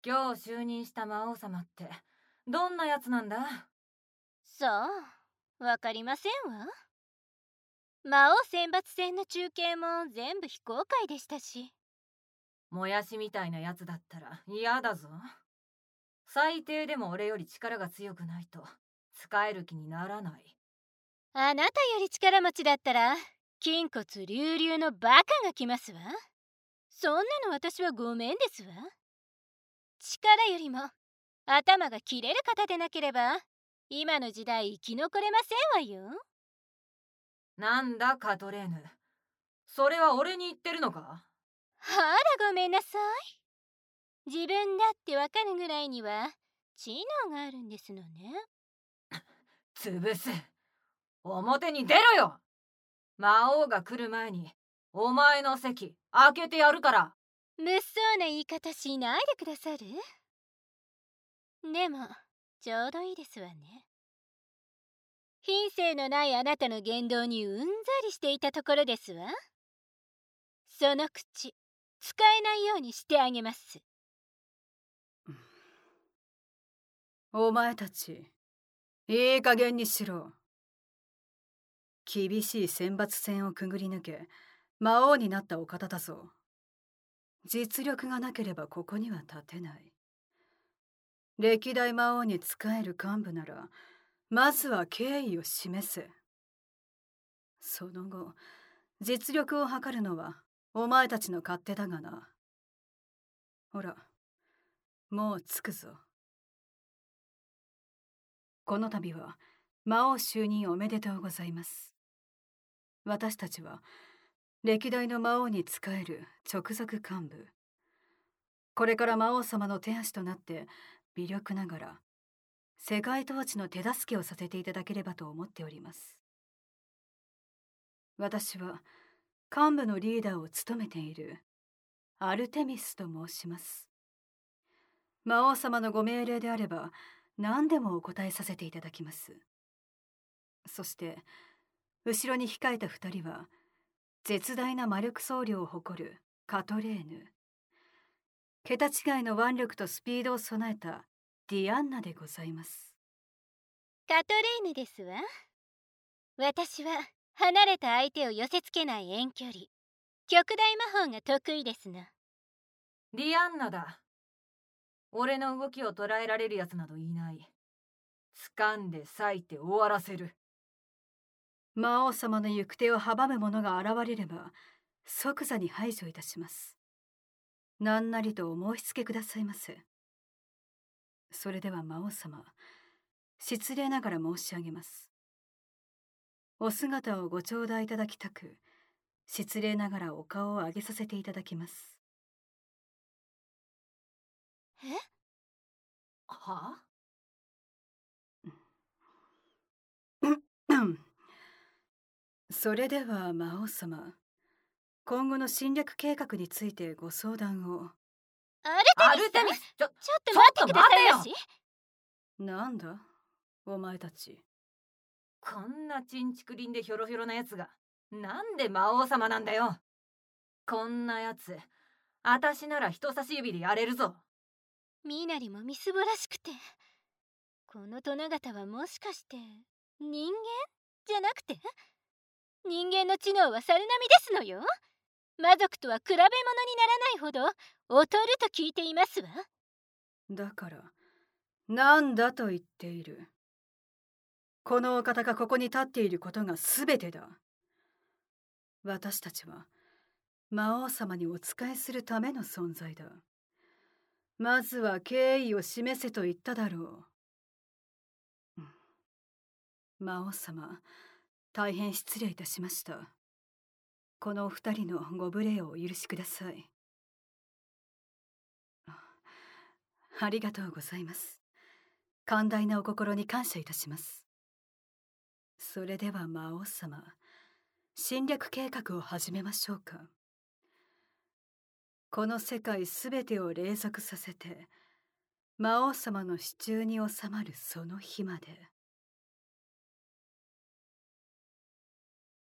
今日就任した魔王様ってどんなやつなんだ？ さあ、わかりませんわ。魔王選抜戦の中継も全部非公開でしたし。 もやしみたいなやつだったら嫌だぞ。最低でも俺より力が強くないと使える気にならない。 あなたより力持ちだったら筋骨隆々のバカが来ますわ。そんなの私はごめんですわ。力よりも頭が切れる方でなければ今の時代生き残れませんわよ。 なんだカトレーヌ、それは俺に言ってるのか？ あらごめんなさい。自分だってわかるぐらいには知能があるんですのね。 潰す。表に出ろよ。魔王が来る前にお前の席開けてやるから。 物騒な言い方しないでくださる？でもちょうどいいですわね。品性のないあなたの言動にうんざりしていたところですわ。その口使えないようにしてあげます。 お前たちいい加減にしろ。厳しい選抜戦をくぐり抜け魔王になったお方だぞ。実力がなければここには立てない。歴代魔王に仕える幹部ならまずは敬意を示せ。その後実力を測るのはお前たちの勝手だがな。ほらもう着くぞ。この度は魔王就任おめでとうございます。私たちは歴代の魔王に仕える直属幹部。これから魔王様の手足となって微力ながら世界統治の手助けをさせていただければと思っております。私は幹部のリーダーを務めているアルテミスと申します。魔王様のご命令であれば何でもお答えさせていただきます。そして後ろに控えた2人は絶大な魔力総量を誇るカトレーヌ、桁違いの腕力とスピードを備えたディアンナでございます。 カトレーヌですわ。私は離れた相手を寄せつけない遠距離極大魔法が得意ですな。 ディアンナだ。俺の動きを捉えられるやつなどいない。掴んで裂いて終わらせる。 魔王様の行く手を阻む者が現れれば即座に排除いたします。何なりとお申し付けくださいませ。それでは魔王様、失礼ながら申し上げます。お姿をご頂戴いただきたく、失礼ながらお顔を上げさせていただきます。 え？ は？ それでは魔王様、今後の侵略計画についてご相談を。 アルテミスさん、 ちょっちょっと待ってくださいまし。 なんだお前たち。 こんなちんちくりんでひょろひょろなやつがなんで魔王様なんだよ。こんなやつあたしなら人差し指でやれるぞ。 みなりもみすぼらしくて、この殿方はもしかして人間じゃなくて、人間の知能は猿並みですのよ。魔族とは比べ物にならないほど劣ると聞いていますわ。 だからなんだと言っている。このお方がここに立っていることが全てだ。私たちは魔王様にお仕えするための存在だ。まずは敬意を示せと言っただろう。魔王様、大変失礼いたしました。このお二人のご無礼をお許しください。ありがとうございます。寛大なお心に感謝いたします。それでは魔王様、侵略計画を始めましょうか。この世界すべてを隷属させて魔王様の手中に収まるその日まで。